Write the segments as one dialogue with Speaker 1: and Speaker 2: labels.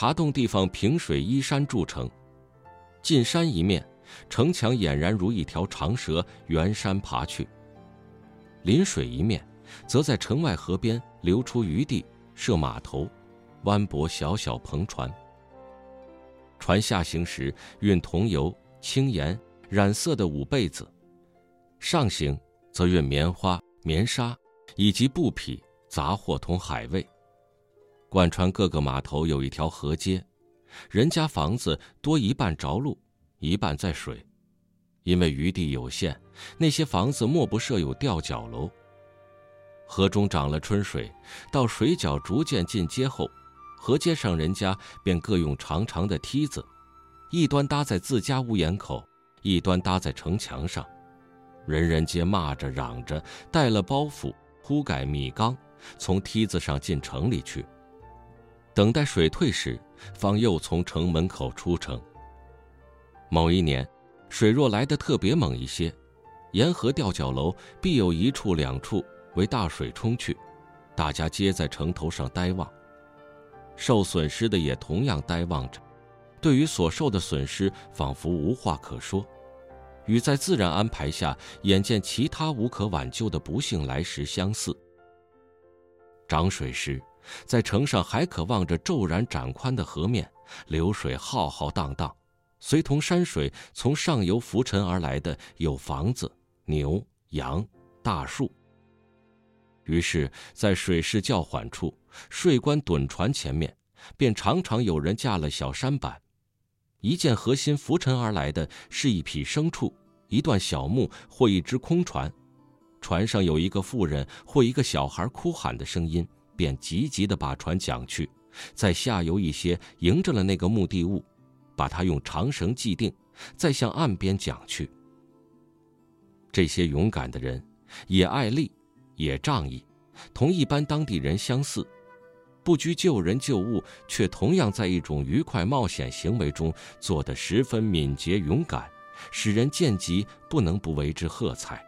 Speaker 1: 茶洞地方平水依山筑成，进山一面，城墙俨然如一条长蛇沿山爬去；临水一面，则在城外河边留出余地，设码头，弯泊小小篷船。船下行时运桐油、青盐、染色的五被子，上行则运棉花、棉纱以及布匹、杂货同海味。贯穿各个码头有一条河街，人家房子多一半着陆，一半在水。因为余地有限，那些房子莫不设有吊脚楼。河中涨了春水，到水脚逐渐进阶后，河街上人家便各用长长的梯子，一端搭在自家屋檐口，一端搭在城墙上。人人皆骂着嚷着，带了包袱，铺盖米缸，从梯子上进城里去。等待水退时，方又从城门口出城。某一年，水若来得特别猛一些，沿河吊脚楼必有一处两处为大水冲去，大家皆在城头上呆望。受损失的也同样呆望着，对于所受的损失仿佛无话可说，与在自然安排下眼见其他无可挽救的不幸来时相似。涨水时，在城上还可望着骤然展宽的河面，流水浩浩荡荡，随同山水从上游浮沉而来的有房子、牛、羊、大树。于是在水势较缓处，税官趸船前面便常常有人架了小舢板，一见河心浮沉而来的是一匹牲畜、一段小木或一只空船，船上有一个妇人或一个小孩哭喊的声音，便急急地把船桨去，在下游一些迎着了那个目的物，把它用长绳系定，再向岸边桨去。这些勇敢的人也爱力，也仗义，同一般当地人相似，不拘救人救物，却同样在一种愉快冒险行为中做得十分敏捷勇敢，使人见及不能不为之喝彩。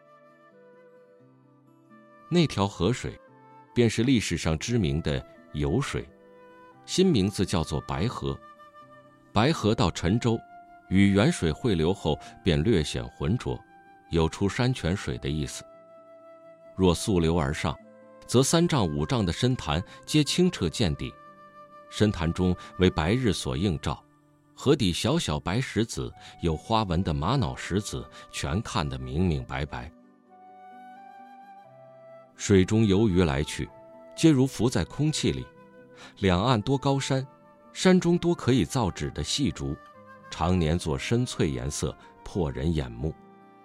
Speaker 1: 那条河水便是历史上知名的酉水，新名字叫做白河。白河到陈州，与原水汇流后便略显浑浊，有出山泉水的意思。若溯流而上，则3丈5丈的深潭皆清澈见底，深潭中为白日所映照，河底小小白石子，有花纹的玛瑙石子，全看得明明白白。水中游鱼来去，皆如浮在空气里，两岸多高山，山中多可以造纸的细竹，常年作深翠颜色，破人眼目。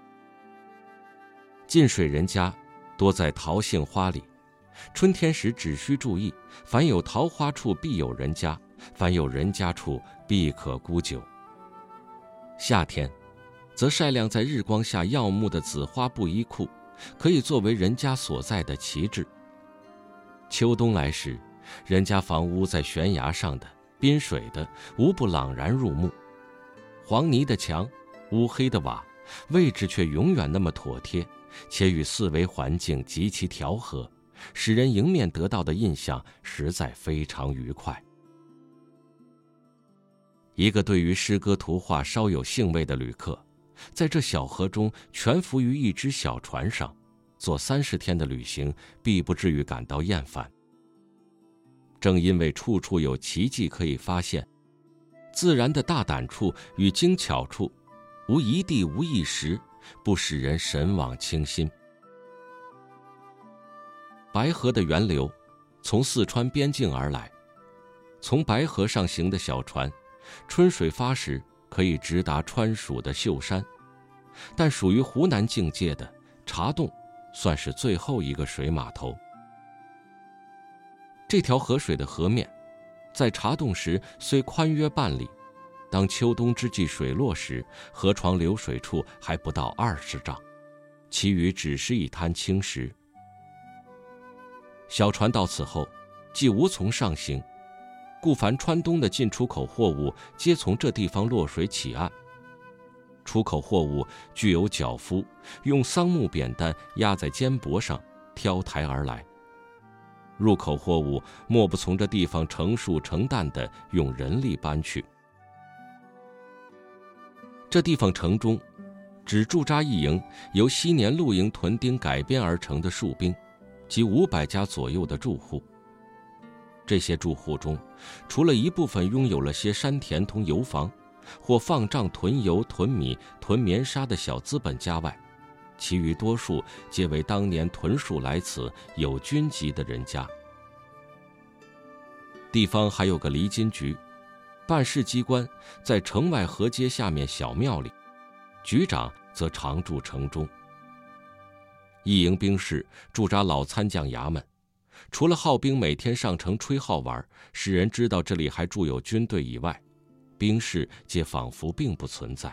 Speaker 1: 近水人家多在桃杏花里，春天时只需注意，凡有桃花处必有人家，凡有人家处必可沽酒。夏天则晒晾在日光下耀目的紫花布衣裤，可以作为人家所在的旗帜。秋冬来时，人家房屋在悬崖上的、滨水的，无不朗然入目。黄泥的墙，乌黑的瓦，位置却永远那么妥帖，且与四围环境极其调和，使人迎面得到的印象实在非常愉快。一个对于诗歌图画稍有兴味的旅客，在这小河中全浮于一只小船上，做30天的旅行，必不至于感到厌烦。正因为处处有奇迹可以发现，自然的大胆处与精巧处，无一地无一时，不使人神往倾心。白河的源流从四川边境而来，从白河上行的小船，春水发时可以直达川蜀的秀山，但属于湖南境界的茶洞算是最后一个水码头。这条河水的河面在茶洞时虽宽约半里，当秋冬之际水落时，河床流水处还不到20丈，其余只是一滩青石。小船到此后既无从上行，故凡川东的进出口货物皆从这地方落水起岸。出口货物具有脚夫，用桑木扁担压在肩膊上挑抬而来。 入口货物莫不从这地方成数成担地用人力搬去。这地方城中只驻扎一营由昔年露营屯丁改编而成的戍兵，及500家左右的住户。这些住户中，除了一部分拥有了些山田同油房，或放账囤油、囤米、囤棉纱的小资本家外，其余多数皆为当年屯戍来此有军籍的人家。地方还有个离津局，办事机关在城外河街下面小庙里，局长则常驻城中。一营兵士驻扎老参将衙门，除了号兵每天上城吹号玩，使人知道这里还驻有军队以外，兵士皆仿佛并不存在。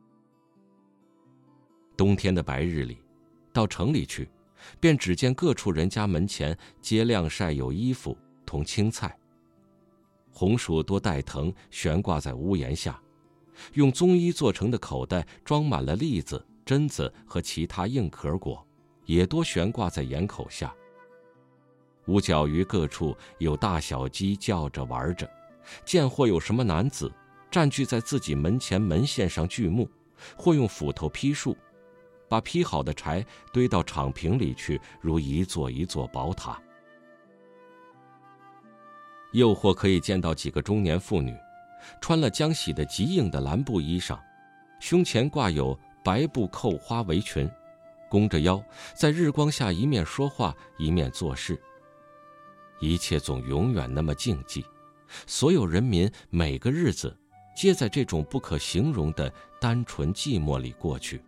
Speaker 1: 冬天的白日里，到城里去，便只见各处人家门前皆晾晒有衣服同青菜，红薯多带藤悬挂在屋檐下，用棕衣做成的口袋装满了栗子、榛子和其他硬壳果，也多悬挂在檐口下。五角鱼各处有大小鸡叫着玩着，见或有什么男子占据在自己门前门线上锯木，或用斧头劈树，把劈好的柴堆到敞坪里去，如一座一座宝塔。又或可以见到几个中年妇女，穿了将洗得极硬的蓝布衣裳，胸前挂有白布扣花围裙，弓着腰，在日光下一面说话一面做事。一切总永远那么静寂，所有人民每个日子皆在这种不可形容的单纯寂寞里过去。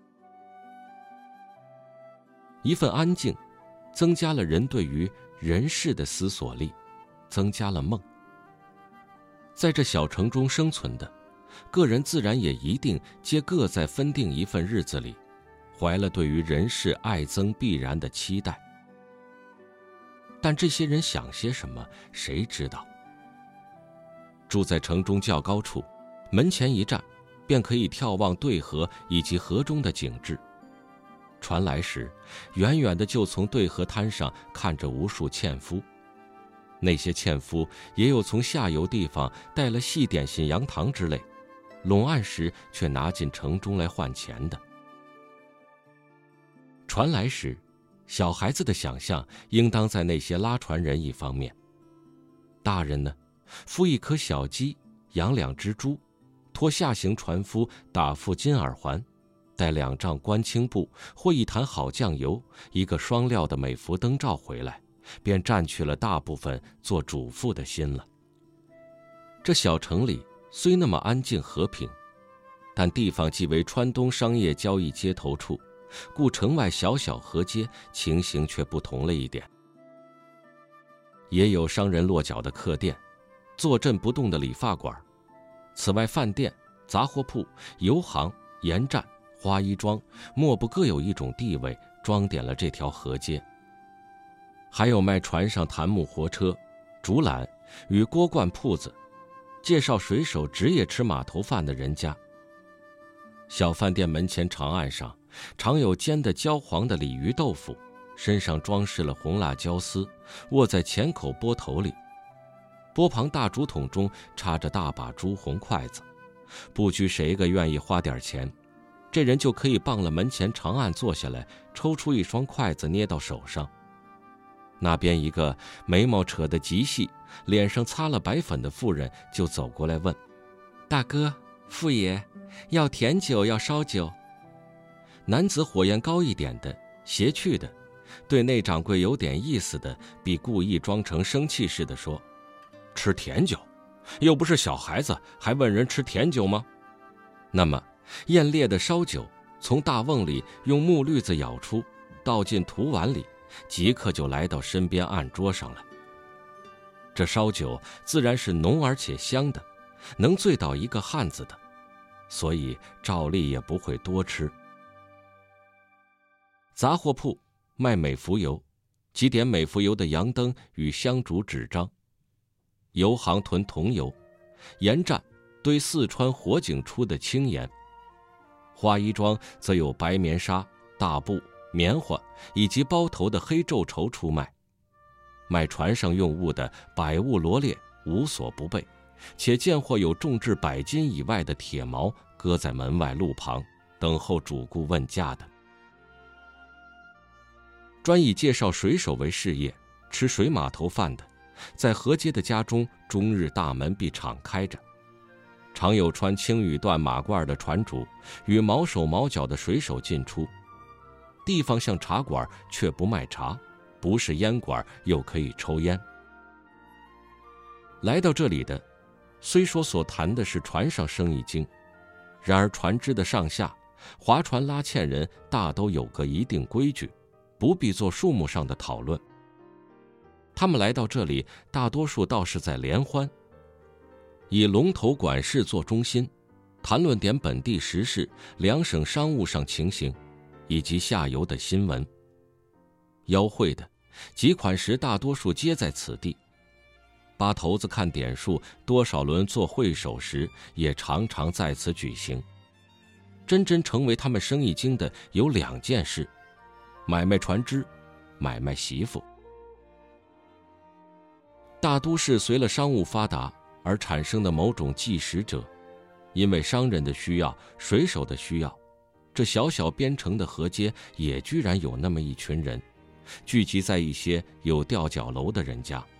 Speaker 1: 一份安静增加了人对于人世的思索力，增加了梦。在这小城中生存的个人，自然也一定皆各在分定一份日子里，怀了对于人世爱憎必然的期待。但这些人想些什么，谁知道？住在城中较高处，门前一站，便可以眺望对河以及河中的景致。船来时，远远的就从对河滩上看着无数纤夫，那些纤夫也有从下游地方带了细点心、羊糖之类，拢岸时却拿进城中来换钱的。船来时，小孩子的想象应当在那些拉船人一方面，大人呢，孵一颗小鸡，养2只猪，托下行船夫打副金耳环，带2丈官青布或一坛好酱油，一个双料的美孚灯罩回来，便占去了大部分做主妇的心了。这小城里虽那么安静和平，但地方既为川东商业交易接头处，故城外小小河街情形却不同了一点。也有商人落脚的客店，坐镇不动的理发馆，此外饭店、杂货铺、油行、盐站、花衣庄，莫不各有一种地位，装点了这条河街。还有卖船上檀木活车、竹篮与锅罐铺子，介绍水手职业吃码头饭的人家。小饭店门前长案上常有煎的焦黄的鲤鱼豆腐，身上装饰了红辣椒丝，握在前口钵头里。钵旁大竹筒中插着大把朱红筷子，不拘谁个愿意花点钱，这人就可以傍了门前长案坐下来，抽出一双筷子捏到手上。那边一个眉毛扯得极细，脸上擦了白粉的妇人就走过来问：大哥、傅爷，要甜酒要烧酒？男子火焰高一点的、邪趣的，对那掌柜有点意思的，必故意装成生气似的说：吃甜酒？又不是小孩子，还问人吃甜酒吗？那么艳烈的烧酒从大瓮里用木滤子舀出，倒进土碗里，即刻就来到身边案桌上来。这烧酒自然是浓而且香的，能醉倒一个汉子的，所以照例也不会多吃。杂货铺卖美孚油，几点美孚油的洋灯与香烛纸张；油行囤桐油，盐站堆四川火井出的青盐；花衣庄则有白棉纱、大布、棉花以及包头的黑皱绸出卖； 卖船上用物的百物罗列，无所不备，且见或有重至100斤以外的铁锚搁在门外路旁，等候主顾问价的。专以介绍水手为事业，吃水码头饭的，在河街的家中终日大门必敞开着，常有穿青羽缎马褂的船主与毛手毛脚的水手进出。地方像茶馆，却不卖茶，不是烟馆，又可以抽烟。来到这里的，虽说所谈的是船上生意经，然而船只的上下，划船拉纤人大都有个一定规矩，不必做数目上的讨论。他们来到这里，大多数倒是在联欢，以龙头管事做中心，谈论点本地时事、两省商务上情形，以及下游的新闻。邀会的集款时，大多数皆在此地。八头子看点数，多少轮做会手时，也常常在此举行。真成为他们生意经的有2件事：买卖船只，买卖媳妇。大都市随了商务发达而产生的某种计时者，因为商人的需要，水手的需要，这小小边城的河街也居然有那么一群人，聚集在一些有吊脚楼的人家。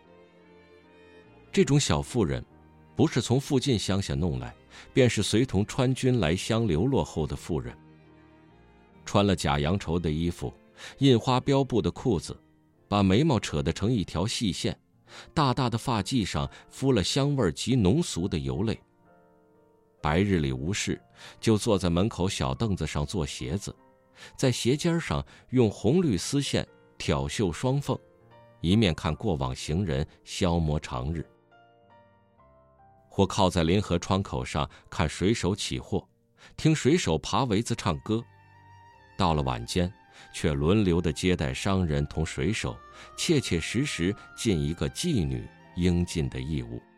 Speaker 1: 这种小妇人，不是从附近乡下弄来，便是随同川军来乡流落后的妇人。穿了假洋绸的衣服，印花标布的裤子，把眉毛扯得成一条细线，大大的发髻上敷了香味极浓俗的油类。白日里无事，就坐在门口小凳子上做鞋子，在鞋尖上用红绿丝线挑绣双凤，一面看过往行人消磨长日，或靠在临河窗口上看水手起货，听水手爬围子唱歌。到了晚间，却轮流的接待商人同水手，切切实实尽一个妓女应尽的义务。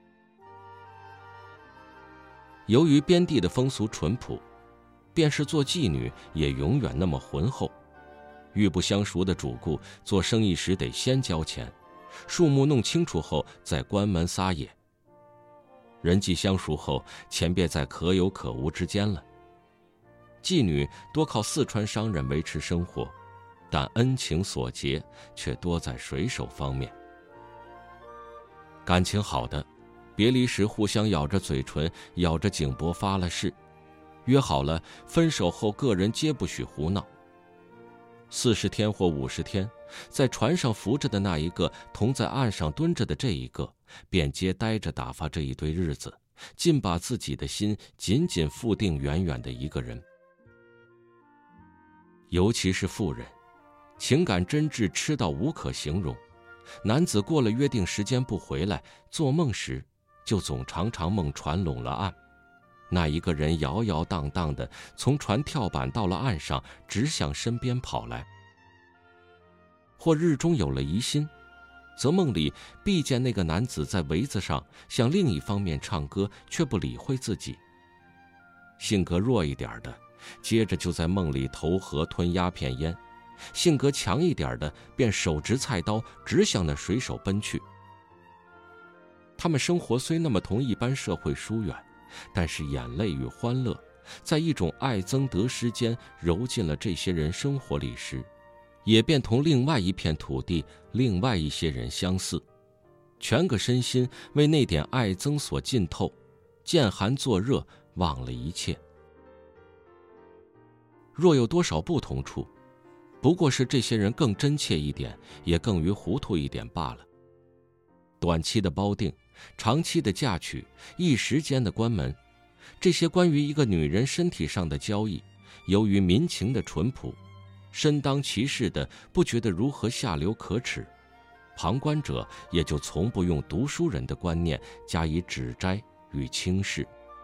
Speaker 1: 由于边地的风俗淳朴，便是做妓女也永远那么浑厚。遇不相熟的主顾，做生意时得先交钱，数目弄清楚后再关门撒野。人际相熟后，钱便在可有可无之间了。妓女多靠四川商人维持生活，但恩情所结却多在水手方面。感情好的，别离时互相咬着嘴唇，咬着颈脖发了誓，约好了分手后个人皆不许胡闹。40天或50天，在船上浮着的那一个，同在岸上蹲着的这一个，便皆呆着打发这一堆日子，尽把自己的心紧紧附定远远的一个人。尤其是妇人，情感真挚痴到无可形容。男子过了约定时间不回来，做梦时就总常常梦船拢了岸，那一个人摇摇荡荡的从船跳板到了岸上，直向身边跑来。或日中有了疑心，则梦里必见那个男子在围子上向另一方面唱歌，却不理会自己。性格弱一点的，接着就在梦里投河吞鸦片烟；性格强一点的，便手执菜刀直向那水手奔去。他们生活虽那么同一般社会疏远，但是眼泪与欢乐，在一种爱憎得失间揉进了这些人生活里时，也便同另外一片土地、另外一些人相似，全个身心为那点爱憎所浸透，见寒作热，忘了一切。若有多少不同处，不过是这些人更真切一点，也更于糊涂一点罢了。短期的包定，长期的嫁娶，一时间的关门，这些关于一个女人身体上的交易，由于民情的淳朴，身当其事的不觉得如何下流可耻，旁观者也就从不用读书人的观念加以指摘与轻视。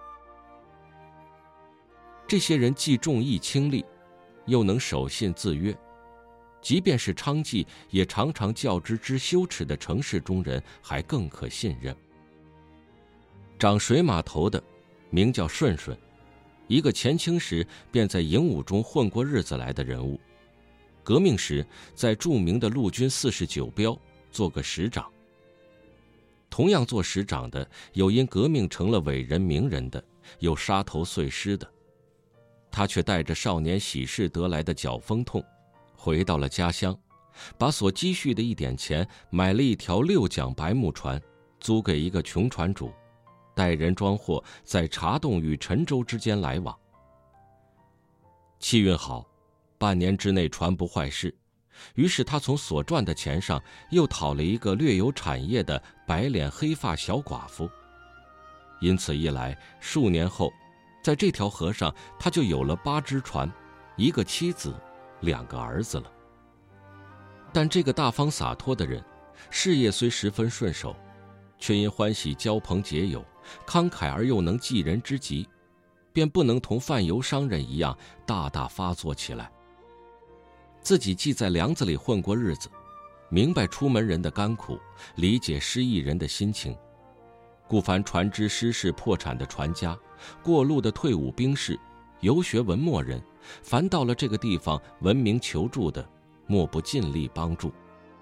Speaker 1: 这些人既重义轻利，又能守信自约，即便是娼妓，也常常较之羞耻的城市中人还更可信任。掌水码头的名叫顺顺，一个前清时便在营伍中混过日子来的人物，革命时在著名的陆军49标做个使长。同样做使长的，有因革命成了伟人名人的，有杀头碎尸的。他却带着少年喜事得来的脚风痛，回到了家乡，把所积蓄的一点钱买了一条6桨白木船，租给一个穷船主，带人装货，在茶洞与陈州之间来往。气运好，半年之内船不坏事，于是他从所赚的钱上又讨了一个略有产业的白脸黑发小寡妇。因此一来，数年后，在这条河上他就有了8只船，1个妻子，2个儿子了。但这个大方洒脱的人，事业虽十分顺手，却因欢喜交朋结友，慷慨而又能济人之急，便不能同贩油商人一样大大发作起来。自己既在梁子里混过日子，明白出门人的甘苦，理解失意人的心情，故凡船只失事破产的船家，过路的退伍兵士，游学文墨人，凡到了这个地方闻名求助的，莫不尽力帮助。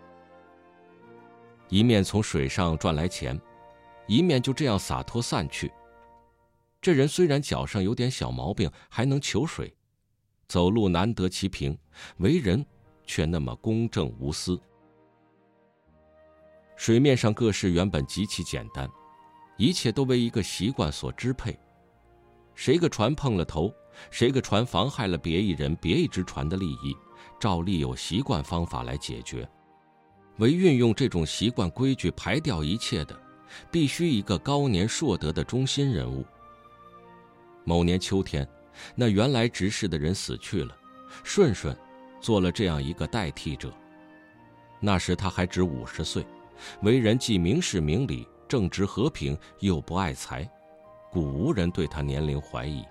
Speaker 1: 一面从水上赚来钱，一面就这样洒脱散去。这人虽然脚上有点小毛病，还能求水，走路难得其平，为人却那么公正无私。水面上各事原本极其简单，一切都为一个习惯所支配。谁个船碰了头，谁个船妨害了别一人别一只船的利益，照例有习惯方法来解决。为运用这种习惯规矩排掉一切的，必须一个高年硕德的中心人物。某年秋天，那原来执事的人死去了，顺顺做了这样一个代替者。那时他还只50岁，为人既明事明理，正直和平，又不爱财，故无人对他年龄怀疑。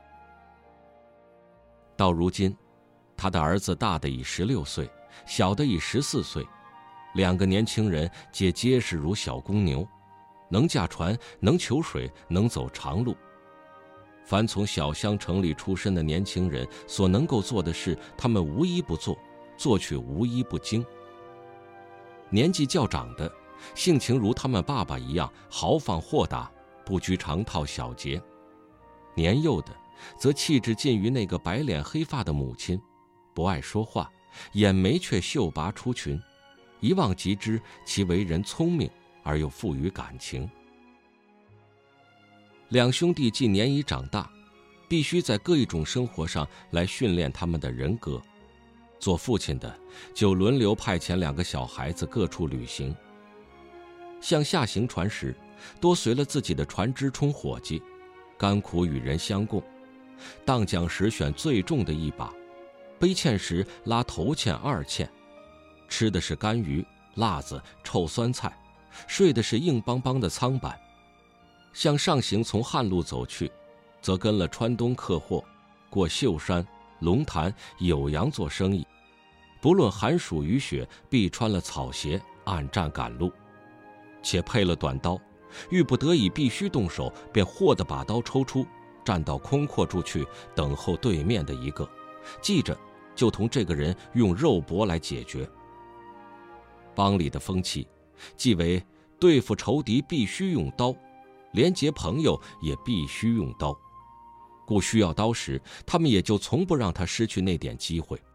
Speaker 1: 到如今，他的儿子大的已16岁，小的已14岁，2个年轻人皆结实如小公牛，能驾船，能求水，能走长路。凡从小乡城里出身的年轻人所能够做的事，他们无一不做，做却无一不精。年纪较长的，性情如他们爸爸一样豪放豁达，不拘长套小节；年幼的，则气质近于那个白脸黑发的母亲，不爱说话，眼眉却秀拔出群，一望即知其为人聪明而又富于感情。2兄弟既年已长大，必须在各一种生活上来训练他们的人格。做父亲的就轮流派遣2个小孩子各处旅行。向下行船时，多随了自己的船只充伙计，甘苦与人相共。荡桨时选最重的一把，背堑时拉头堑2堑。吃的是干鱼、辣子、臭酸菜，睡的是硬邦邦的舱板。向上行从汉路走去，则跟了川东客货，过秀山、龙潭、酉阳做生意。不论寒暑雨雪，必穿了草鞋，暗战赶路。且配了短刀，遇不得已必须动手，便豁地把刀抽出，站到空阔处去，等候对面的一个，记着就同这个人用肉搏来解决。帮里的风气，即为对付仇敌必须用刀，连结朋友也必须用刀，故需要刀时，他们也就从不让他失去那点机会。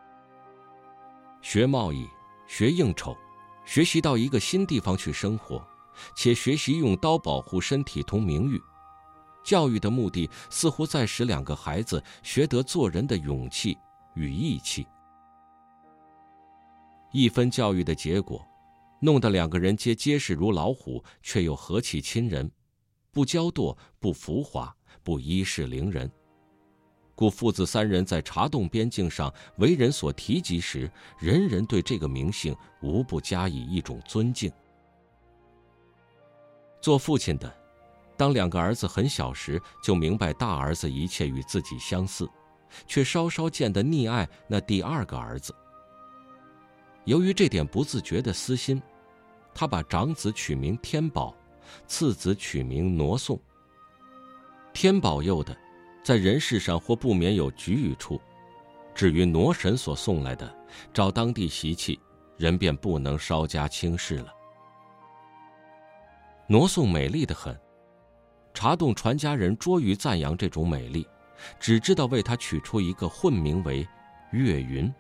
Speaker 1: 学贸易，学应酬，学习到一个新地方去生活，且学习用刀保护身体同名誉。教育的目的似乎在使2个孩子学得做人的勇气与义气。一分教育的结果，弄得2个人皆结实如老虎，却又和气亲人，不骄惰，不浮华，不依势凌人。故父子3人在茶洞边境上为人所提及时，人人对这个名姓无不加以一种尊敬。做父亲的，当2个儿子很小时，就明白大儿子一切与自己相似，却稍稍见得溺爱那第2个儿子。由于这点不自觉的私心，他把长子取名天宝，次子取名挪送。天保佑的，在人世上或不免有局语处；至于挪神所送来的，照当地习气， 人便不能稍加轻视了。挪宋美丽得很，茶洞传家人拙于赞扬这种美丽，只知道为它取出一个混名为月云。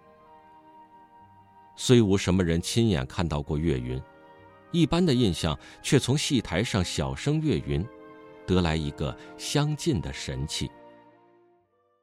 Speaker 1: 虽无什么人亲眼看到过月云，一般的印象却从戏台上小声月云，得来一个相近的神气。